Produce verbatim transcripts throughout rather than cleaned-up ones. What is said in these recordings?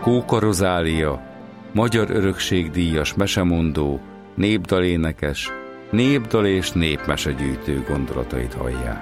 Kóka Rozália, magyar örökségdíjas mesemondó, népdalénekes, népdal és népmesegyűjtő gondolatait hallják.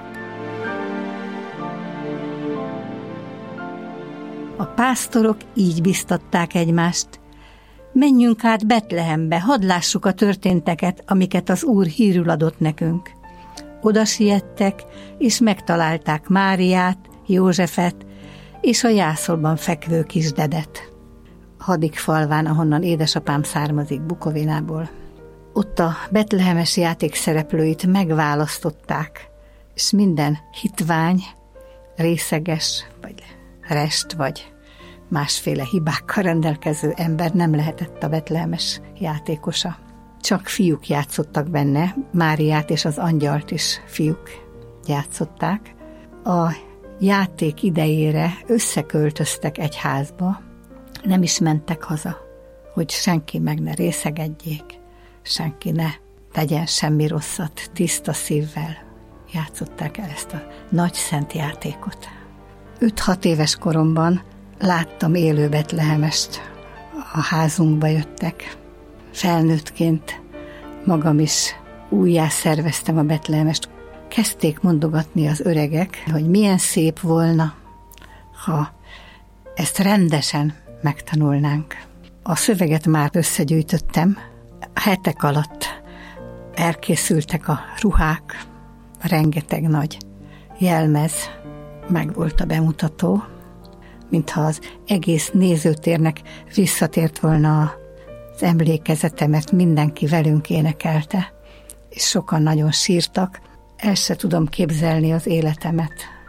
A pásztorok így biztatták egymást: menjünk át Betlehembe, hadd lássuk a történteket, amiket az Úr hírül adott nekünk. Oda siettek, és megtalálták Máriát, Józsefet és a jászolban fekvő kisdedet. Hadik falván, ahonnan édesapám származik, Bukovinából. Ott a betlehemes játék szereplőit megválasztották, és minden hitvány, részeges, vagy rest, vagy másféle hibákkal rendelkező ember nem lehetett a betlehemes játékosa. Csak fiúk játszottak benne, Máriát és az angyalt is fiúk játszották. A játék idejére összeköltöztek egy házba, nem is mentek haza, hogy senki meg ne részegedjék, senki ne tegyen semmi rosszat, tiszta szívvel játszották el ezt a nagy szent játékot. Öt-hat éves koromban láttam élő betlehemest, a házunkba jöttek. Felnőttként magam is újjá szerveztem a betlehemest. Kezdték mondogatni az öregek, hogy milyen szép volna, ha ezt rendesen megtanulnánk. A szöveget már összegyűjtöttem, hetek alatt elkészültek a ruhák, rengeteg nagy jelmez, meg volt a bemutató, mintha az egész nézőtérnek visszatért volna az emlékezete, mert mindenki velünk énekelte, és sokan nagyon sírtak. El se tudom képzelni az életemet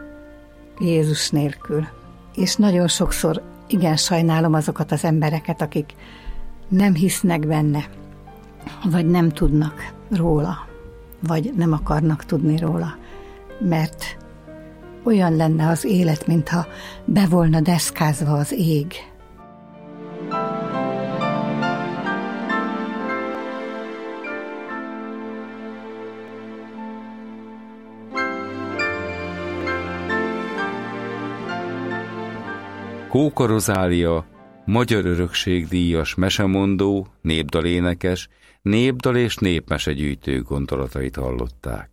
Jézus nélkül. És nagyon sokszor igen sajnálom azokat az embereket, akik nem hisznek benne, vagy nem tudnak róla, vagy nem akarnak tudni róla, mert olyan lenne az élet, mintha be volna deszkázva az ég. Kóka Rozália, magyar örökségdíjas mesemondó, népdalénekes, népdal és népmesegyűjtő gondolatait hallották.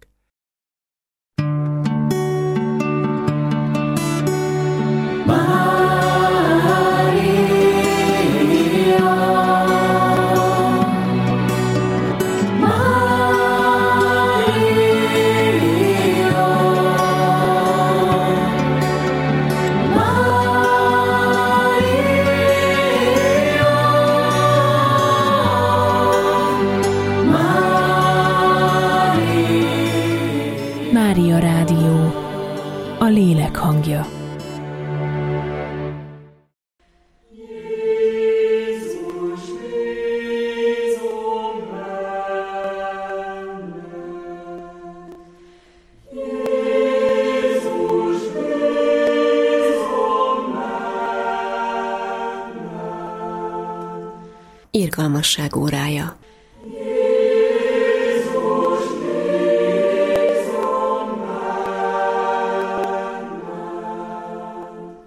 Mária Rádió, a lélek hangja. Irgalmasság órája.